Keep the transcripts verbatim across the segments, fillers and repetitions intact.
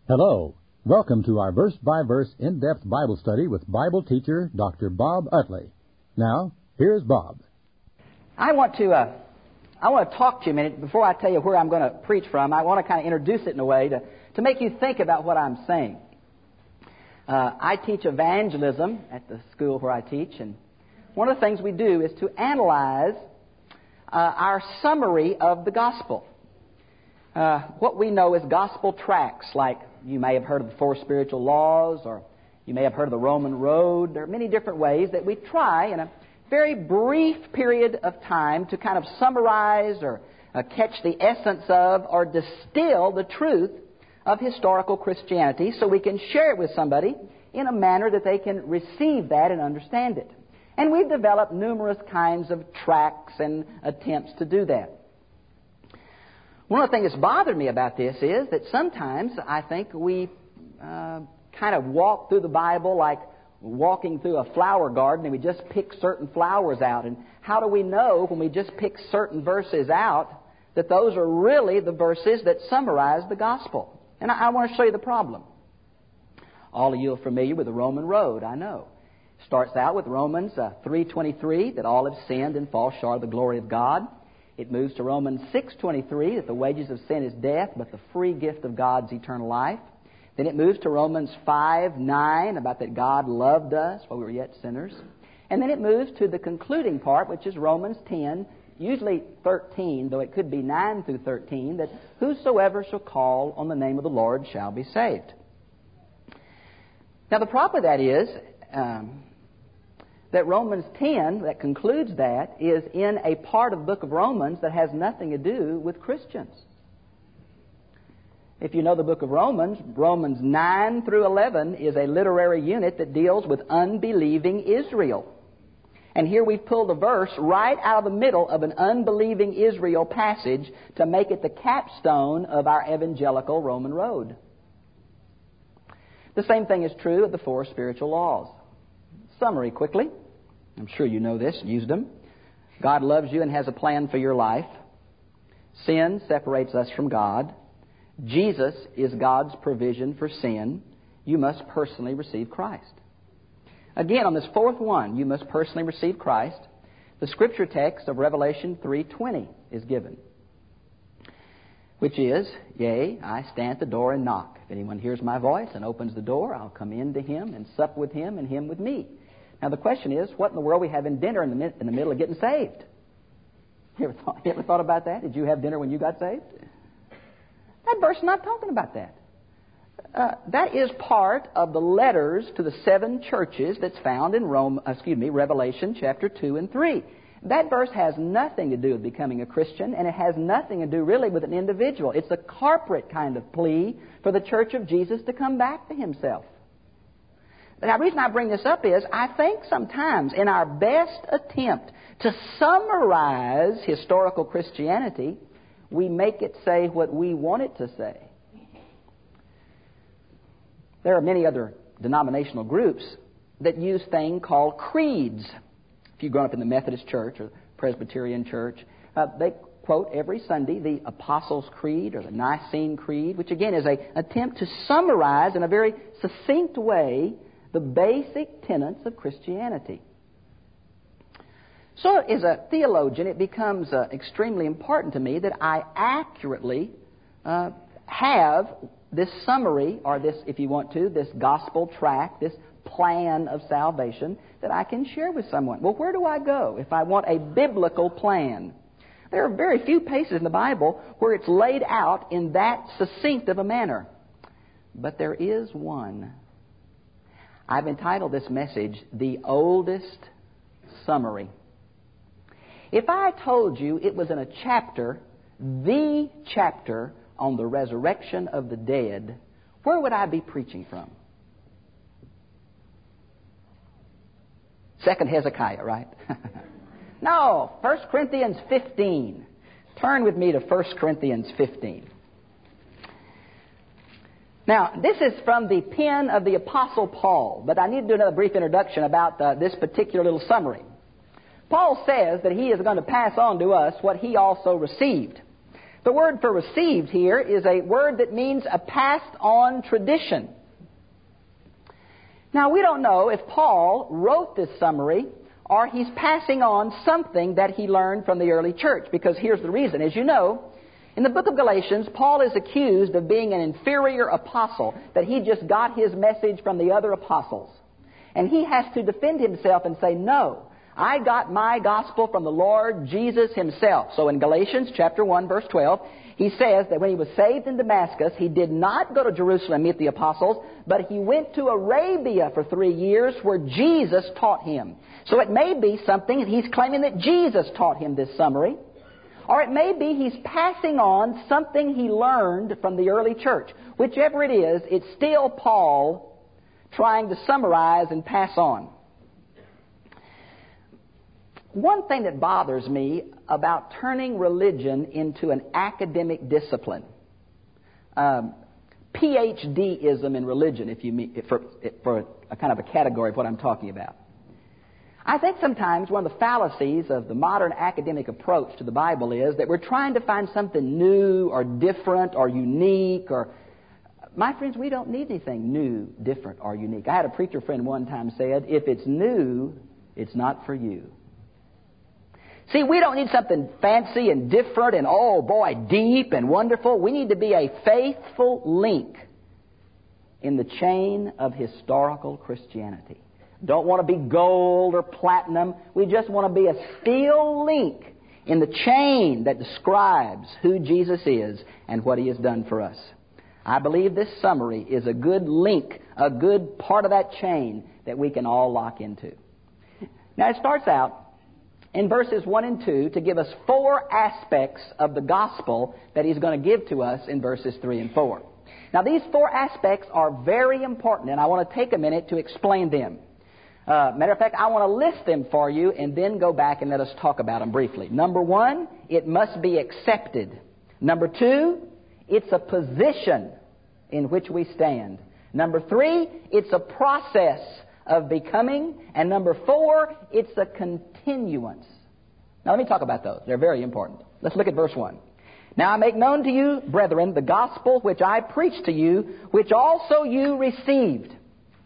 Hello. Welcome to our verse-by-verse in-depth Bible study with Bible teacher Doctor Bob Utley. Now, here's Bob. I want to uh, I want to talk to you a minute before I tell you where I'm going to preach from. I want to kind of introduce it in a way to, to make you think about what I'm saying. Uh, I teach evangelism at the school where I teach, and one of the things we do is to analyze uh, our summary of the gospel. Uh, what we know as gospel tracts, like you may have heard of the four spiritual laws, or you may have heard of the Roman road. There are many different ways that we try in a very brief period of time to kind of summarize or uh, catch the essence of or distill the truth of historical Christianity so we can share it with somebody in a manner that they can receive that and understand it. And we've developed numerous kinds of tracts and attempts to do that. One of the things that's bothered me about this is that sometimes I think we uh, kind of walk through the Bible like walking through a flower garden, and we just pick certain flowers out. And how do we know when we just pick certain verses out that those are really the verses that summarize the gospel? And I, I want to show you the problem. All of you are familiar with the Roman road, I know. It starts out with Romans uh, three twenty-three, that all have sinned and fall short of the glory of God. It moves to Romans six twenty-three, that the wages of sin is death, but the free gift of God's eternal life. Then it moves to Romans five nine, about that God loved us while we were yet sinners. And then it moves to the concluding part, which is Romans ten, usually thirteen, though it could be nine through thirteen, that whosoever shall call on the name of the Lord shall be saved. Now the problem with that is um, that Romans ten, that concludes that, is in a part of the book of Romans that has nothing to do with Christians. If you know the book of Romans, Romans nine through eleven is a literary unit that deals with unbelieving Israel. And here we've pulled a verse right out of the middle of an unbelieving Israel passage to make it the capstone of our evangelical Roman road. The same thing is true of the four spiritual laws. Summary quickly. I'm sure you know this, used them. God loves you and has a plan for your life. Sin separates us from God. Jesus is God's provision for sin. You must personally receive Christ. Again, on this fourth one, you must personally receive Christ. The scripture text of Revelation three twenty is given, which is, Yea, I stand at the door and knock. If anyone hears my voice and opens the door, I'll come in to him and sup with him and him with me. Now the question is, what in the world are we having dinner in the, mid- in the middle of getting saved? You ever, thought, you ever thought about that? Did you have dinner when you got saved? That verse is not talking about that. Uh, that is part of the letters to the seven churches that's found in Rome, excuse me, Revelation chapter two and three. That verse has nothing to do with becoming a Christian, and it has nothing to do really with an individual. It's a corporate kind of plea for the church of Jesus to come back to himself. Now, the reason I bring this up is I think sometimes in our best attempt to summarize historical Christianity, we make it say what we want it to say. There are many other denominational groups that use things called creeds. If you've grown up in the Methodist Church or Presbyterian Church, uh, they quote every Sunday the Apostles' Creed or the Nicene Creed, which again is an attempt to summarize in a very succinct way the basic tenets of Christianity. So as a theologian, it becomes uh, extremely important to me that I accurately uh, have this summary, or this, if you want to, this gospel tract, this plan of salvation that I can share with someone. Well, where do I go if I want a biblical plan? There are very few places in the Bible where it's laid out in that succinct of a manner. But there is one. I've entitled this message, The Oldest Summary. If I told you it was in a chapter, the chapter on the resurrection of the dead, where would I be preaching from? Second Hezekiah, right? No, First Corinthians fifteen. Turn with me to First Corinthians fifteen. Now, this is from the pen of the Apostle Paul, but I need to do another brief introduction about uh, this particular little summary. Paul says that he is going to pass on to us what he also received. The word for received here is a word that means a passed on tradition. Now, we don't know if Paul wrote this summary or he's passing on something that he learned from the early church, because here's the reason. As you know, in the book of Galatians, Paul is accused of being an inferior apostle, that he just got his message from the other apostles. And he has to defend himself and say, no, I got my gospel from the Lord Jesus Himself. So in Galatians chapter one, verse twelve, he says that when he was saved in Damascus, he did not go to Jerusalem and meet the apostles, but he went to Arabia for three years where Jesus taught him. So it may be something, and he's claiming that Jesus taught him this summary, or it may be he's passing on something he learned from the early church. Whichever it is, it's still Paul trying to summarize and pass on. One thing that bothers me about turning religion into an academic discipline, um, P H D-ism in religion, if you mean, for, for a kind of a category of what I'm talking about. I think sometimes one of the fallacies of the modern academic approach to the Bible is that we're trying to find something new or different or unique. Or, my friends, we don't need anything new, different, or unique. I had a preacher friend one time said, if it's new, it's not for you. See, we don't need something fancy and different and, oh boy, deep and wonderful. We need to be a faithful link in the chain of historical Christianity. Don't want to be gold or platinum. We just want to be a steel link in the chain that describes who Jesus is and what He has done for us. I believe this summary is a good link, a good part of that chain that we can all lock into. Now, it starts out in verses one and two to give us four aspects of the gospel that he's going to give to us in verses three and four. Now, these four aspects are very important, and I want to take a minute to explain them. Uh, matter of fact, I want to list them for you and then go back and let us talk about them briefly. Number one, it must be accepted. Number two, it's a position in which we stand. Number three, it's a process of becoming. And number four, it's a continuance. Now let me talk about those. They're very important. Let's look at verse one. Now I make known to you, brethren, the gospel which I preached to you, which also you received.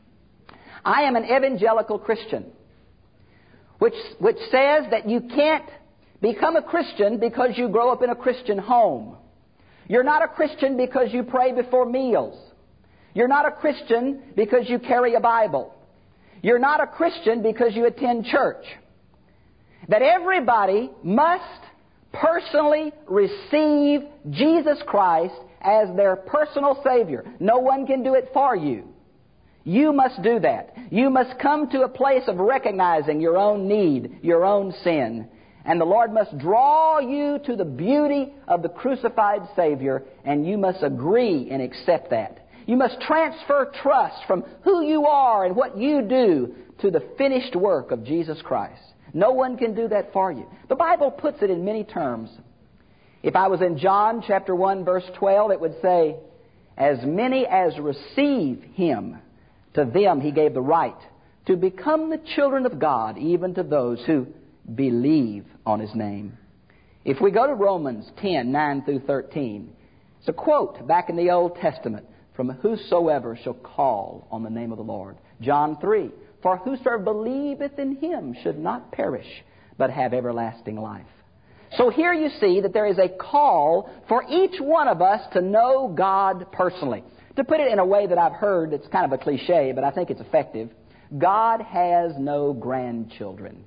I am an evangelical Christian, which, which says that you can't become a Christian because you grow up in a Christian home. You're not a Christian because you pray before meals. You're not a Christian because you carry a Bible. You're not a Christian because you attend church. That everybody must personally receive Jesus Christ as their personal Savior. No one can do it for you. You must do that. You must come to a place of recognizing your own need, your own sin. And the Lord must draw you to the beauty of the crucified Savior, and you must agree and accept that. You must transfer trust from who you are and what you do to the finished work of Jesus Christ. No one can do that for you. The Bible puts it in many terms. If I was in John chapter one, verse twelve, it would say, as many as receive Him, to them He gave the right to become the children of God, even to those who believe on His name. If we go to Romans ten, nine through thirteen, it's a quote back in the Old Testament from whosoever shall call on the name of the Lord. John three, for whosoever believeth in Him should not perish, but have everlasting life. So here you see that there is a call for each one of us to know God personally. To put it in a way that I've heard, it's kind of a cliche, but I think it's effective. God has no grandchildren,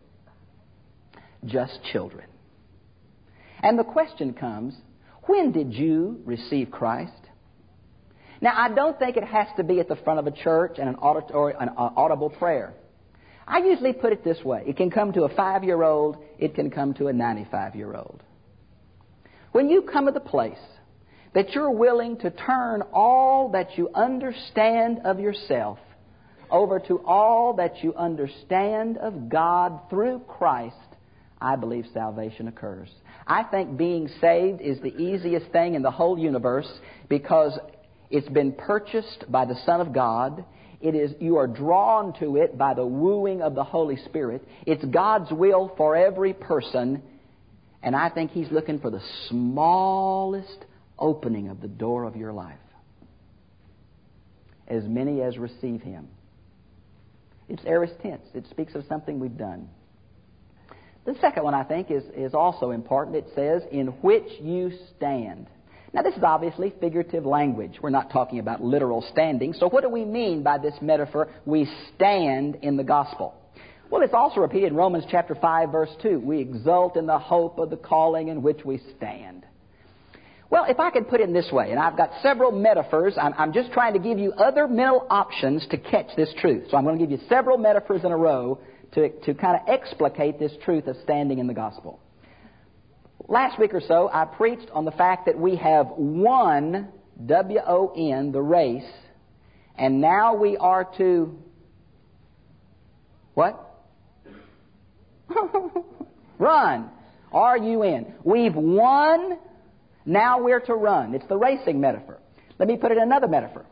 just children. And the question comes, when did you receive Christ? Now, I don't think it has to be at the front of a church and an auditory, an audible prayer. I usually put it this way. It can come to a five-year-old. It can come to a ninety-five-year-old. When you come to the place that you're willing to turn all that you understand of yourself over to all that you understand of God through Christ, I believe salvation occurs. I think being saved is the easiest thing in the whole universe because it's been purchased by the Son of God. It is, you are drawn to it by the wooing of the Holy Spirit. It's God's will for every person. And I think He's looking for the smallest opening of the door of your life. As many as receive Him. It's aorist tense. It speaks of something we've done. The second one, I think, is, is also important. It says, in which you stand. Now, this is obviously figurative language. We're not talking about literal standing. So what do we mean by this metaphor, we stand in the gospel? Well, it's also repeated in Romans chapter five, verse two. We exult in the hope of the calling in which we stand. Well, if I could put it in this way, and I've got several metaphors, I'm, I'm just trying to give you other mental options to catch this truth. So I'm going to give you several metaphors in a row to, to kind of explicate this truth of standing in the gospel. Last week or so, I preached on the fact that we have won, W O N, the race, and now we are to, what? Run. R U N. We've won, now we're to run. It's the racing metaphor. Let me put it in another metaphor.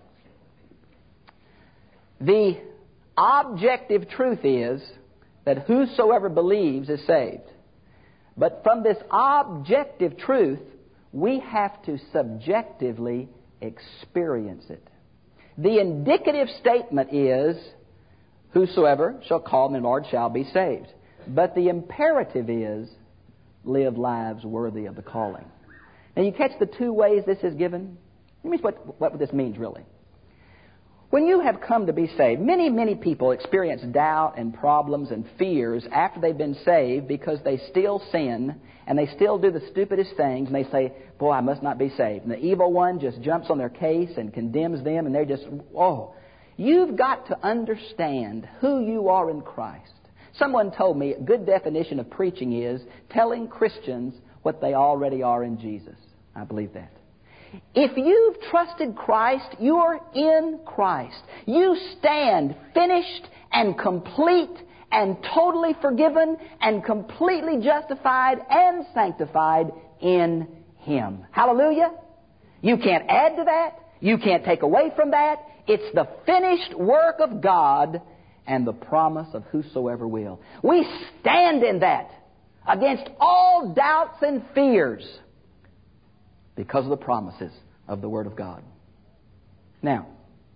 The objective truth is that whosoever believes is saved. But from this objective truth, we have to subjectively experience it. The indicative statement is, whosoever shall call me Lord shall be saved. But the imperative is, live lives worthy of the calling. Now you catch the two ways this is given? Let me what, what this means really. When you have come to be saved, many, many people experience doubt and problems and fears after they've been saved because they still sin and they still do the stupidest things and they say, boy, I must not be saved. And the evil one just jumps on their case and condemns them and they're just, whoa. You've got to understand who you are in Christ. Someone told me a good definition of preaching is telling Christians what they already are in Jesus. I believe that. If you've trusted Christ, you're in Christ. You stand finished and complete and totally forgiven and completely justified and sanctified in Him. Hallelujah! You can't add to that. You can't take away from that. It's the finished work of God and the promise of whosoever will. We stand in that against all doubts and fears, because of the promises of the Word of God. Now,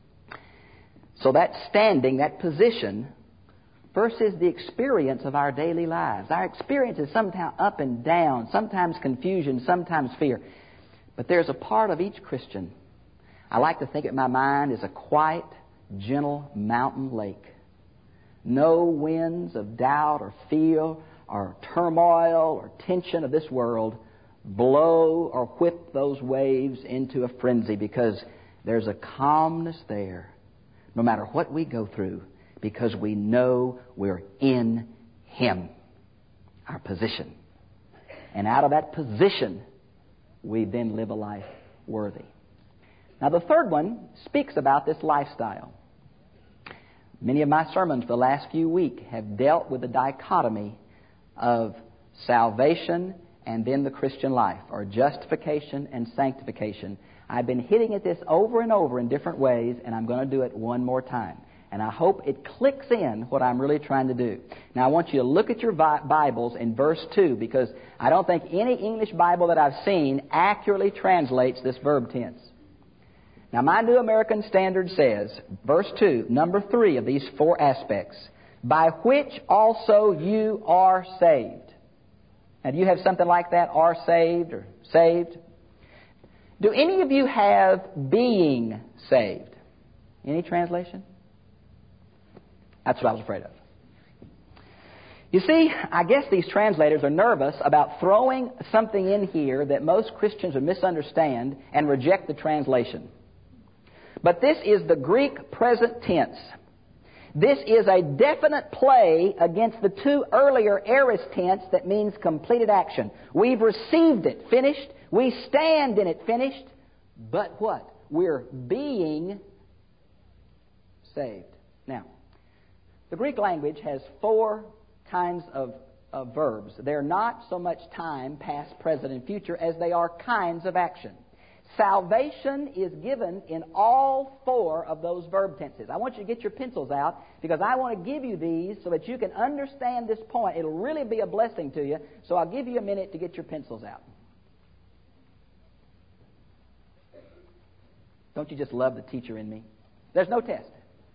so that standing, that position, versus the experience of our daily lives. Our experience is sometimes up and down, sometimes confusion, sometimes fear. But there's a part of each Christian, I like to think in my mind, is a quiet, gentle mountain lake. No winds of doubt or fear or turmoil or tension of this world blow or whip those waves into a frenzy, because there's a calmness there no matter what we go through, because we know we're in Him, our position. And out of that position, we then live a life worthy. Now the third one speaks about this lifestyle. Many of my sermons for the last few weeks have dealt with the dichotomy of salvation and then the Christian life, or justification and sanctification. I've been hitting at this over and over in different ways, and I'm going to do it one more time. And I hope it clicks in what I'm really trying to do. Now I want you to look at your Bibles in verse two, because I don't think any English Bible that I've seen accurately translates this verb tense. Now my New American Standard says, verse two, number three of these four aspects, by which also you are saved. Now, do you have something like that, are saved or saved? Do any of you have being saved? Any translation? That's what I was afraid of. You see, I guess these translators are nervous about throwing something in here that most Christians would misunderstand and reject the translation. But this is the Greek present tense. This is a definite play against the two earlier aorist tense that means completed action. We've received it, finished. We stand in it, finished. But what? We're being saved. Now, the Greek language has four kinds of, of verbs. They're not so much time, past, present, and future, as they are kinds of action. Salvation is given in all four of those verb tenses. I want you to get your pencils out because I want to give you these so that you can understand this point. It'll really be a blessing to you, so I'll give you a minute to get your pencils out. Don't you just love the teacher in me? There's no test.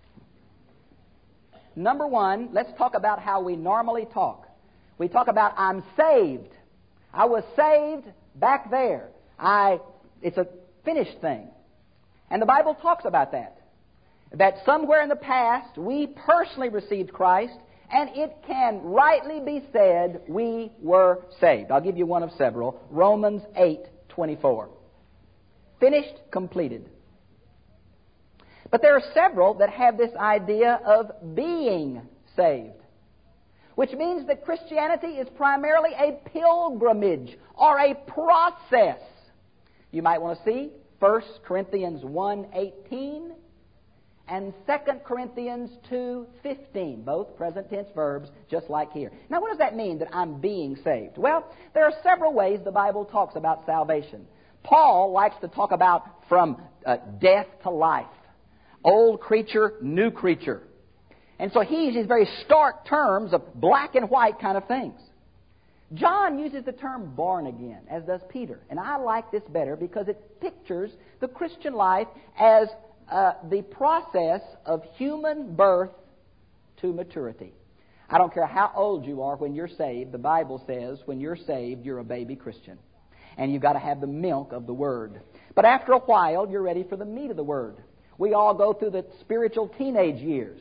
Number one, let's talk about how we normally talk. We talk about, I'm saved. I was saved back there. I, it's a finished thing. And the Bible talks about that. That somewhere in the past, we personally received Christ, and it can rightly be said we were saved. I'll give you one of several. Romans eight twenty-four. Finished, completed. But there are several that have this idea of being saved, which means that Christianity is primarily a pilgrimage or a process. You might want to see First Corinthians one eighteen and Second Corinthians two fifteen, both present tense verbs, just like here. Now, what does that mean, that I'm being saved? Well, there are several ways the Bible talks about salvation. Paul likes to talk about from uh, death to life. Old creature, new creature. And so he uses very stark terms of black and white kind of things. John uses the term born again, as does Peter. And I like this better because it pictures the Christian life as uh, the process of human birth to maturity. I don't care how old you are when you're saved. The Bible says when you're saved, you're a baby Christian. And you've got to have the milk of the Word. But after a while, you're ready for the meat of the Word. We all go through the spiritual teenage years.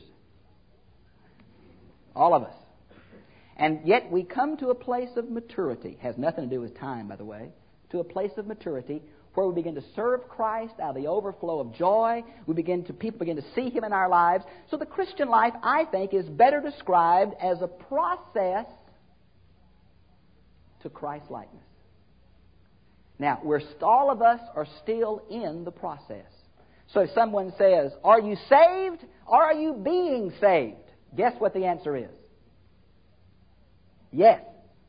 All of us. And yet we come to a place of maturity. Has nothing to do with time, by the way. To a place of maturity where we begin to serve Christ out of the overflow of joy. We begin to, people begin to see Him in our lives. So the Christian life, I think, is better described as a process to Christ-likeness. Now, we're, all of us are still in the process. So if someone says, are you saved or are you being saved? Guess what the answer is? Yes.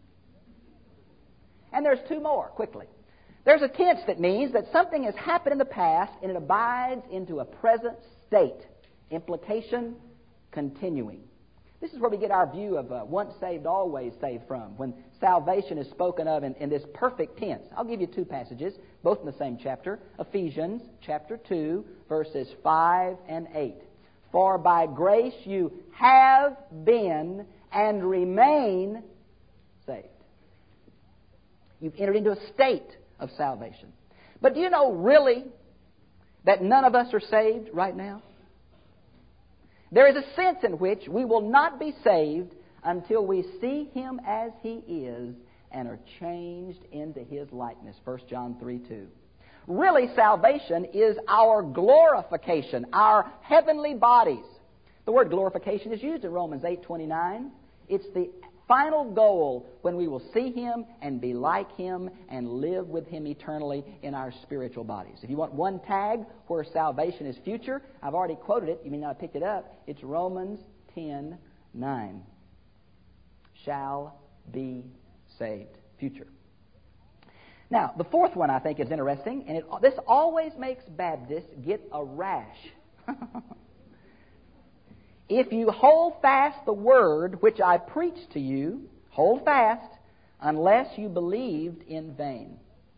And there's two more, quickly. There's a tense that means that something has happened in the past and it abides into a present state. Implication, continuing. This is where we get our view of uh, once saved, always saved from, when salvation is spoken of in, in this perfect tense. I'll give you two passages, both in the same chapter. Ephesians chapter two, verses five and eight. For by grace you have been and remain saved. You've entered into a state of salvation. But do you know really that none of us are saved right now? There is a sense in which we will not be saved until we see Him as He is and are changed into His likeness. First John three two. Really, salvation is our glorification, our heavenly bodies. The word glorification is used in Romans eight twenty-nine. It's the final goal when we will see Him and be like Him and live with Him eternally in our spiritual bodies. If you want one tag where salvation is future, I've already quoted it. You may not have picked it up. It's Romans ten nine. Shall be saved. Future. Now, the fourth one I think is interesting, and it, this always makes Baptists get a rash. If you hold fast the word which I preached to you, hold fast, unless you believed in vain.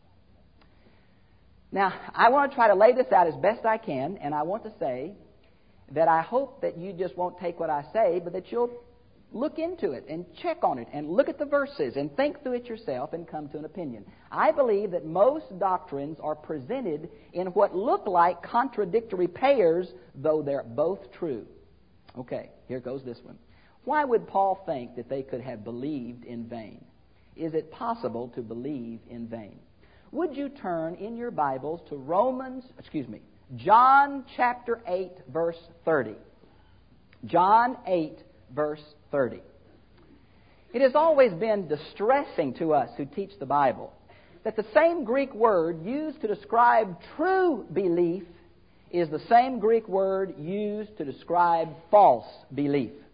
Now, I want to try to lay this out as best I can, and I want to say that I hope that you just won't take what I say, but that you'll look into it and check on it and look at the verses and think through it yourself and come to an opinion. I believe that most doctrines are presented in what look like contradictory pairs, though they're both true. Okay, here goes this one. Why would Paul think that they could have believed in vain? Is it possible to believe in vain? Would you turn in your Bibles to Romans, excuse me, John chapter eight, verse thirty. John eight, verse thirty. It has always been distressing to us who teach the Bible that the same Greek word used to describe true belief is the same Greek word used to describe false belief.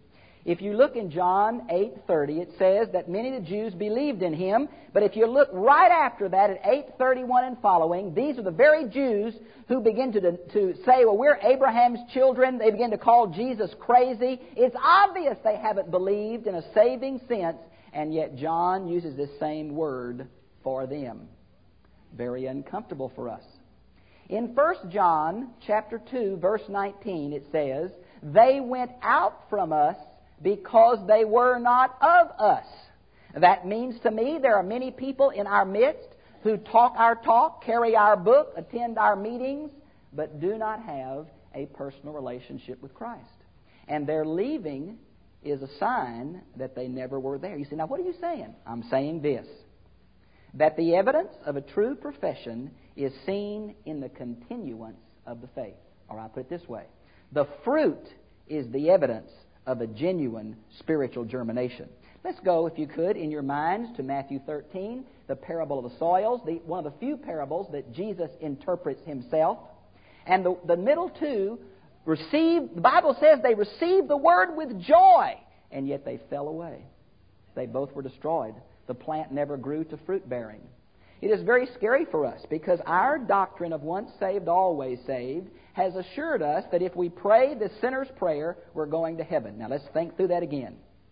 If you look in John eight thirty, it says that many of the Jews believed in him. But if you look right after that at eight thirty-one and following, these are the very Jews who begin to, to say, well, we're Abraham's children. They begin to call Jesus crazy. It's obvious they haven't believed in a saving sense, and yet John uses this same word for them. Very uncomfortable for us. In First John chapter two, verse nineteen, it says, they went out from us because they were not of us. That means to me there are many people in our midst who talk our talk, carry our book, attend our meetings, but do not have a personal relationship with Christ. And their leaving is a sign that they never were there. You say, now what are you saying? I'm saying this, that the evidence of a true profession is seen in the continuance of the faith. Or I'll put it this way. The fruit is the evidence of a genuine spiritual germination. Let's go, if you could, in your minds to Matthew thirteen, the parable of the soils, the, one of the few parables that Jesus interprets himself. And the, the middle two received, the Bible says they received the word with joy, and yet they fell away. They both were destroyed. The plant never grew to fruit bearing. It is very scary for us because our doctrine of once saved, always saved has assured us that if we pray the sinner's prayer, we're going to heaven. Now let's think through that again.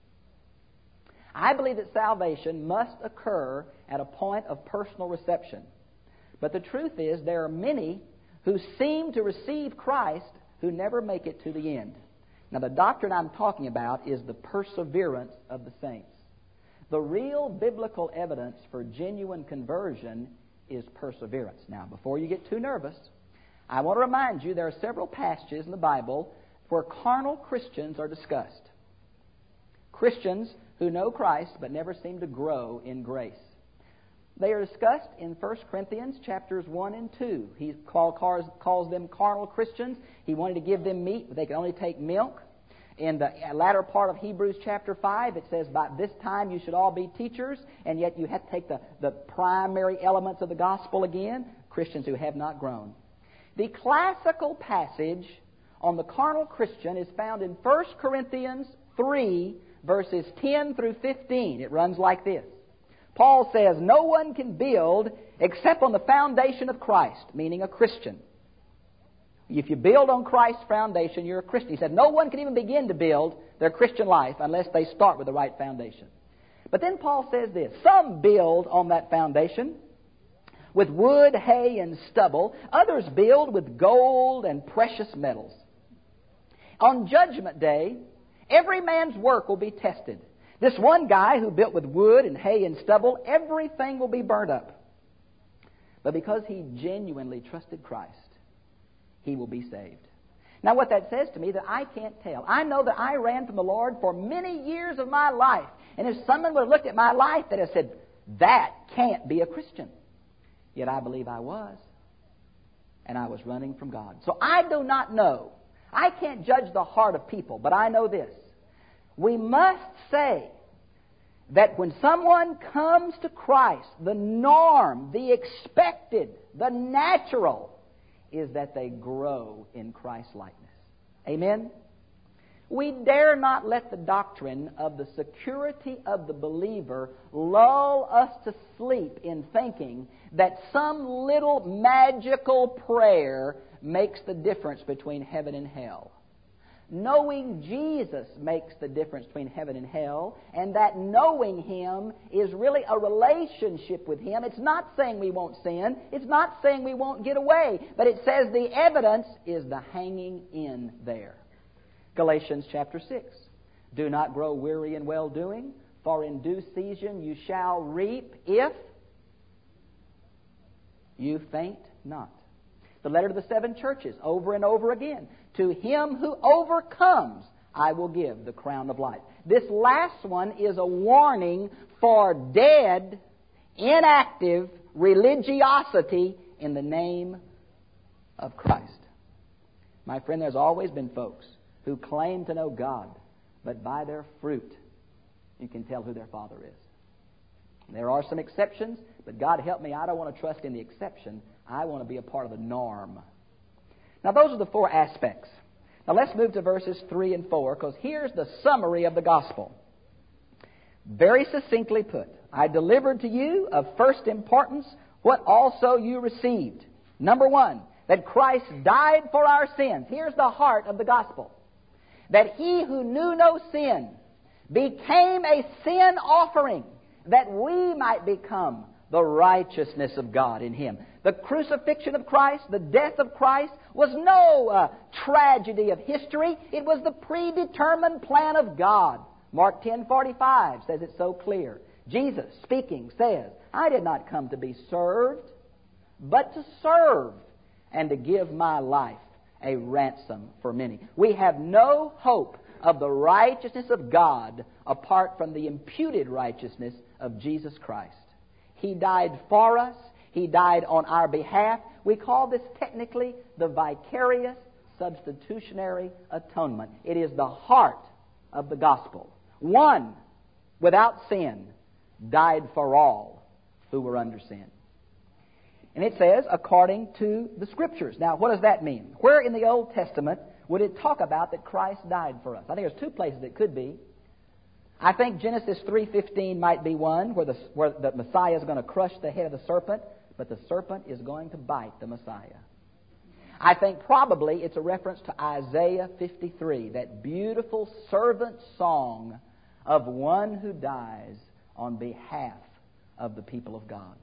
I believe that salvation must occur at a point of personal reception. But the truth is there are many who seem to receive Christ who never make it to the end. Now the doctrine I'm talking about is the perseverance of the saints. The real biblical evidence for genuine conversion is perseverance. Now, before you get too nervous, I want to remind you there are several passages in the Bible where carnal Christians are discussed. Christians who know Christ but never seem to grow in grace. They are discussed in First Corinthians chapters one and two. He call, calls, calls them carnal Christians. He wanted to give them meat, but they could only take milk. In the latter part of Hebrews chapter five, it says, by this time you should all be teachers, and yet you have to take the, the primary elements of the gospel again. Christians who have not grown. The classical passage on the carnal Christian is found in First Corinthians three, verses ten through fifteen. It runs like this. Paul says, no one can build except on the foundation of Christ, meaning a Christian. If you build on Christ's foundation, you're a Christian. He said no one can even begin to build their Christian life unless they start with the right foundation. But then Paul says this, some build on that foundation with wood, hay, and stubble. Others build with gold and precious metals. On Judgment Day, every man's work will be tested. This one guy who built with wood and hay and stubble, everything will be burnt up. But because he genuinely trusted Christ, he will be saved. Now what that says to me that I can't tell. I know that I ran from the Lord for many years of my life. And if someone would have looked at my life that have said, that can't be a Christian. Yet I believe I was. And I was running from God. So I do not know. I can't judge the heart of people, but I know this. We must say that when someone comes to Christ, the norm, the expected, the natural is that they grow in Christ-likeness. Amen? We dare not let the doctrine of the security of the believer lull us to sleep in thinking that some little magical prayer makes the difference between heaven and hell. Knowing Jesus makes the difference between heaven and hell, and that knowing Him is really a relationship with Him. It's not saying we won't sin. It's not saying we won't get away. But it says the evidence is the hanging in there. Galatians chapter six. Do not grow weary in well-doing, for in due season you shall reap if you faint not. The letter to the seven churches, over and over again. To him who overcomes, I will give the crown of life. This last one is a warning for dead, inactive religiosity in the name of Christ. My friend, there's always been folks who claim to know God, but by their fruit, you can tell who their father is. There are some exceptions, but God help me, I don't want to trust in the exception. I want to be a part of the norm. Now, those are the four aspects. Now let's move to verses three and four, because here's the summary of the gospel. Very succinctly put, I delivered to you of first importance what also you received. Number one, that Christ died for our sins. Here's the heart of the gospel. That He who knew no sin became a sin offering, that we might become the righteousness of God in Him. The crucifixion of Christ, the death of Christ, was no uh, tragedy of history. It was the predetermined plan of God. Mark ten forty-five says it so clear. Jesus, speaking, says, I did not come to be served, but to serve, and to give my life a ransom for many. We have no hope of the righteousness of God apart from the imputed righteousness of Jesus Christ. He died for us. He died on our behalf. We call this technically the vicarious substitutionary atonement. It is the heart of the gospel. One, without sin, died for all who were under sin. And it says, according to the Scriptures. Now, what does that mean? Where in the Old Testament would it talk about that Christ died for us? I think there's two places it could be. I think Genesis three fifteen might be one, where the, where the Messiah is going to crush the head of the serpent, but the serpent is going to bite the Messiah. I think probably it's a reference to Isaiah fifty-three, that beautiful servant song of one who dies on behalf of the people of God.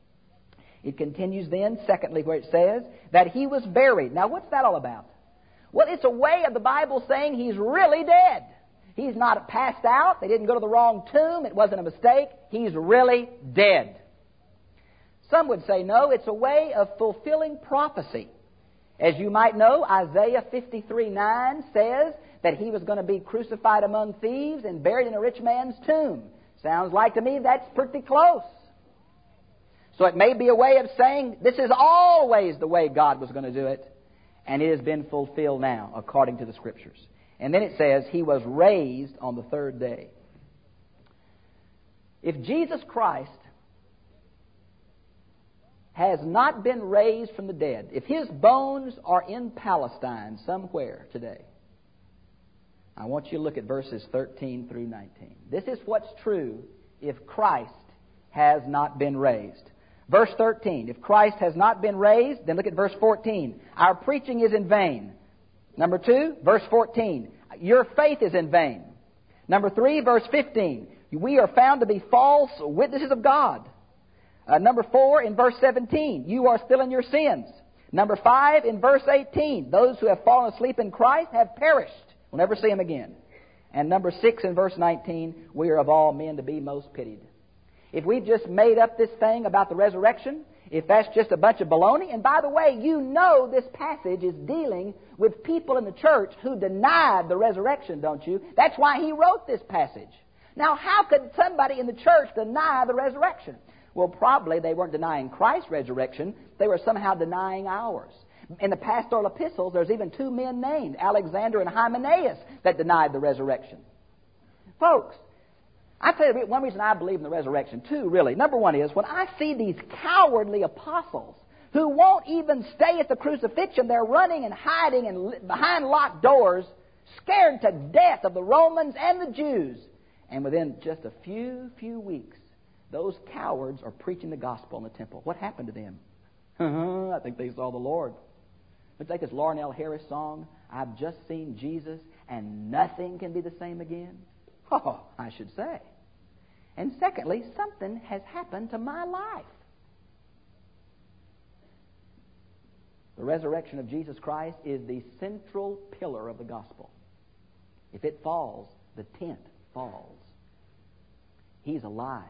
It continues then, secondly, where it says that He was buried. Now, what's that all about? Well, it's a way of the Bible saying He's really dead. He's not passed out. They didn't go to the wrong tomb. It wasn't a mistake. He's really dead. Some would say, no, it's a way of fulfilling prophecy. As you might know, Isaiah fifty-three nine says that He was going to be crucified among thieves and buried in a rich man's tomb. Sounds like to me that's pretty close. So it may be a way of saying this is always the way God was going to do it, and it has been fulfilled now according to the Scriptures. And then it says He was raised on the third day. If Jesus Christ has not been raised from the dead, if His bones are in Palestine somewhere today, I want you to look at verses thirteen through nineteen. This is what's true if Christ has not been raised. Verse thirteen, if Christ has not been raised, then look at verse fourteen. Our preaching is in vain. Number two, verse fourteen, your faith is in vain. Number three, verse fifteen, we are found to be false witnesses of God. Uh, number four, in verse seventeen, you are still in your sins. Number five, in verse eighteen, those who have fallen asleep in Christ have perished. We'll never see Him again. And number six, in verse nineteen, we are of all men to be most pitied. If we've just made up this thing about the resurrection, if that's just a bunch of baloney, and by the way, you know this passage is dealing with people in the church who denied the resurrection, don't you? That's why he wrote this passage. Now, how could somebody in the church deny the resurrection? Well, probably they weren't denying Christ's resurrection. They were somehow denying ours. In the pastoral epistles, there's even two men named, Alexander and Hymenaeus, that denied the resurrection. Folks, I tell you one reason I believe in the resurrection. Two, really. Number one is when I see these cowardly apostles who won't even stay at the crucifixion, they're running and hiding and behind locked doors, scared to death of the Romans and the Jews. And within just a few, few weeks, those cowards are preaching the gospel in the temple. What happened to them? I think they saw the Lord. Let's take this Lauren L. Harris song, I've just seen Jesus and nothing can be the same again. Oh, I should say. And secondly, something has happened to my life. The resurrection of Jesus Christ is the central pillar of the gospel. If it falls, the tent falls. He's alive.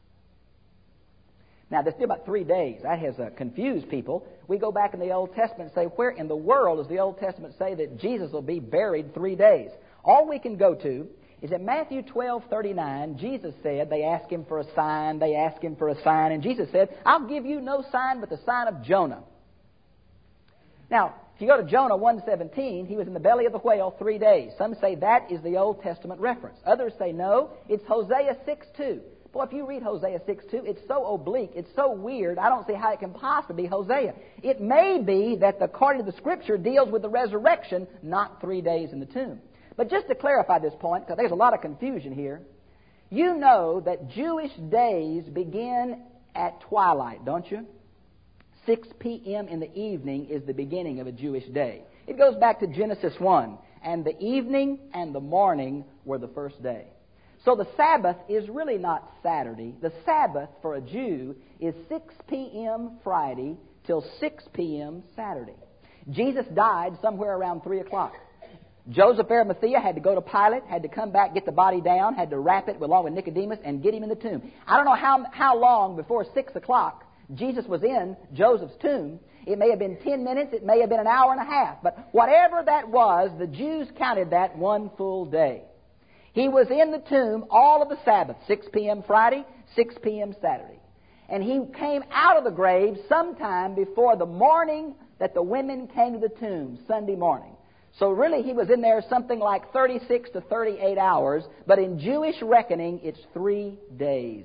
Now, there's still about three days. That has uh, confused people. We go back in the Old Testament and say, where in the world does the Old Testament say that Jesus will be buried three days? All we can go to is that Matthew twelve thirty-nine, Jesus said, they asked Him for a sign, they asked Him for a sign, and Jesus said, I'll give you no sign but the sign of Jonah. Now, if you go to Jonah one seventeen, he was in the belly of the whale three days. Some say that is the Old Testament reference. Others say no, it's Hosea six two. Boy, if you read Hosea six two, it's so oblique, it's so weird, I don't see how it can possibly be Hosea. It may be that, according to the Scripture, deals with the resurrection, not three days in the tomb. But just to clarify this point, because there's a lot of confusion here, you know that Jewish days begin at twilight, don't you? six p.m. in the evening is the beginning of a Jewish day. It goes back to Genesis one. And the evening and the morning were the first day. So the Sabbath is really not Saturday. The Sabbath for a Jew is six p.m. Friday till six p.m. Saturday. Jesus died somewhere around three o'clock. Joseph of Arimathea had to go to Pilate, had to come back, get the body down, had to wrap it along with Nicodemus and get him in the tomb. I don't know how, how long before six o'clock Jesus was in Joseph's tomb. It may have been ten minutes, it may have been an hour and a half. But whatever that was, the Jews counted that one full day. He was in the tomb all of the Sabbath, six p.m. Friday, six p.m. Saturday. And he came out of the grave sometime before the morning that the women came to the tomb, Sunday morning. So really he was in there something like thirty-six to thirty-eight hours, but in Jewish reckoning it's three days.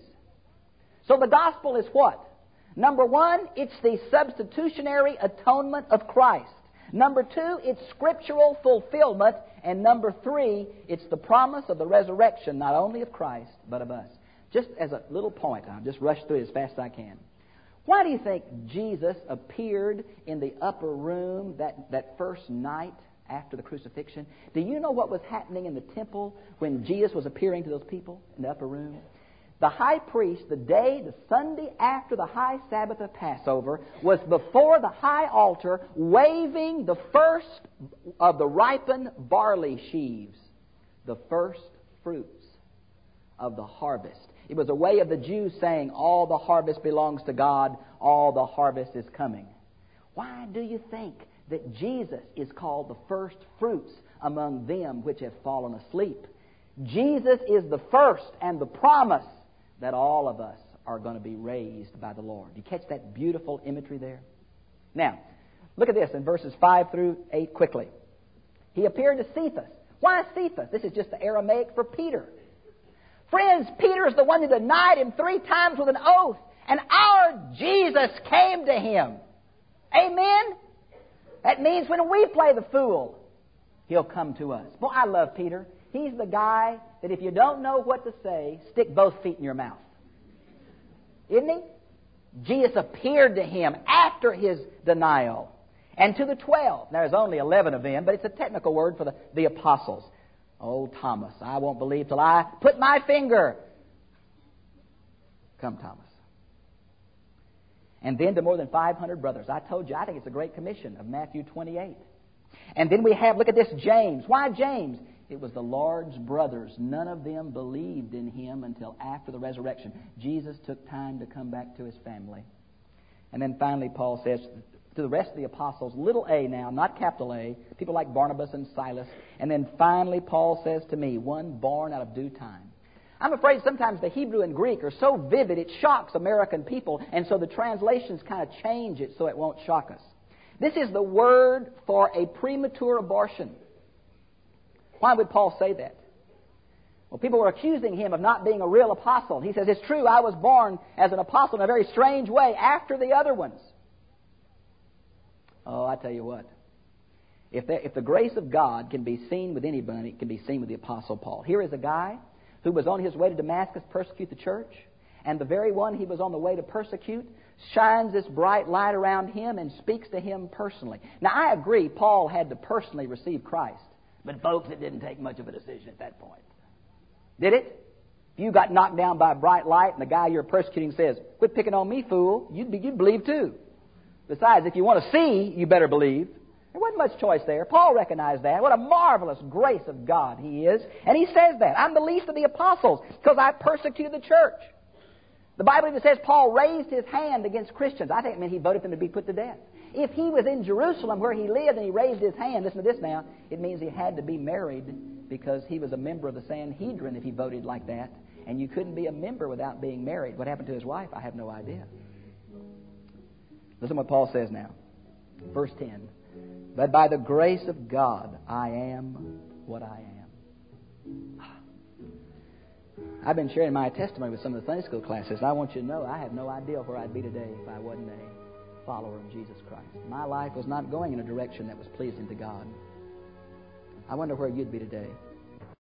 So the gospel is what? Number one, it's the substitutionary atonement of Christ. Number two, it's scriptural fulfillment. And number three, it's the promise of the resurrection, not only of Christ, but of us. Just as a little point, I'll just rush through it as fast as I can. Why do you think Jesus appeared in the upper room that, that first night after the crucifixion? Do you know what was happening in the temple when Jesus was appearing to those people in the upper room? The high priest, the day, the Sunday after the high Sabbath of Passover, was before the high altar waving the first of the ripened barley sheaves, the first fruits of the harvest. It was a way of the Jews saying, all the harvest belongs to God, all the harvest is coming. Why do you think that Jesus is called the first fruits among them which have fallen asleep? Jesus is the first and the promise that all of us are going to be raised by the Lord. You catch that beautiful imagery there? Now, look at this in verses five through eight quickly. He appeared to Cephas. Why Cephas? This is just the Aramaic for Peter. Friends, Peter is the one who denied him three times with an oath, and our Jesus came to him. Amen? That means when we play the fool, he'll come to us. Boy, I love Peter. He's the guy that if you don't know what to say, stick both feet in your mouth. Isn't he? Jesus appeared to him after his denial. And to the twelve. There's only eleven of them, but it's a technical word for the, the apostles. Oh, Thomas, I won't believe till I put my finger. Come, Thomas. And then to more than five hundred brothers. I told you, I think it's a great commission of Matthew twenty-eight. And then we have, look at this, James. Why James? It was the Lord's brothers. None of them believed in him until after the resurrection. Jesus took time to come back to his family. And then finally Paul says to the rest of the apostles, little a now, not capital A, people like Barnabas and Silas. And then finally Paul says to me, one born out of due time. I'm afraid sometimes the Hebrew and Greek are so vivid it shocks American people, and so the translations kind of change it so it won't shock us. This is the word for a premature abortion. Why would Paul say that? Well, people were accusing him of not being a real apostle. He says, it's true, I was born as an apostle in a very strange way after the other ones. Oh, I tell you what. If, there, if the grace of God can be seen with anybody, it can be seen with the Apostle Paul. Here is a guy who was on his way to Damascus to persecute the church, and the very one he was on the way to persecute shines this bright light around him and speaks to him personally. Now, I agree Paul had to personally receive Christ. But folks, it didn't take much of a decision at that point. Did it? If you got knocked down by a bright light and the guy you're persecuting says, quit picking on me, fool, you'd, be, you'd believe too. Besides, if you want to see, you better believe. There wasn't much choice there. Paul recognized that. What a marvelous grace of God he is. And he says that. I'm the least of the apostles because I persecuted the church. The Bible even says Paul raised his hand against Christians. I think it meant he voted them to be put to death. If he was in Jerusalem where he lived and he raised his hand, listen to this now, it means he had to be married because he was a member of the Sanhedrin if he voted like that. And you couldn't be a member without being married. What happened to his wife? I have no idea. Listen to what Paul says now. Verse ten. But by the grace of God, I am what I am. I've been sharing my testimony with some of the Sunday school classes. I want you to know I have no idea where I'd be today if I wasn't a follower of Jesus Christ. My life was not going in a direction that was pleasing to God. I wonder where you'd be today.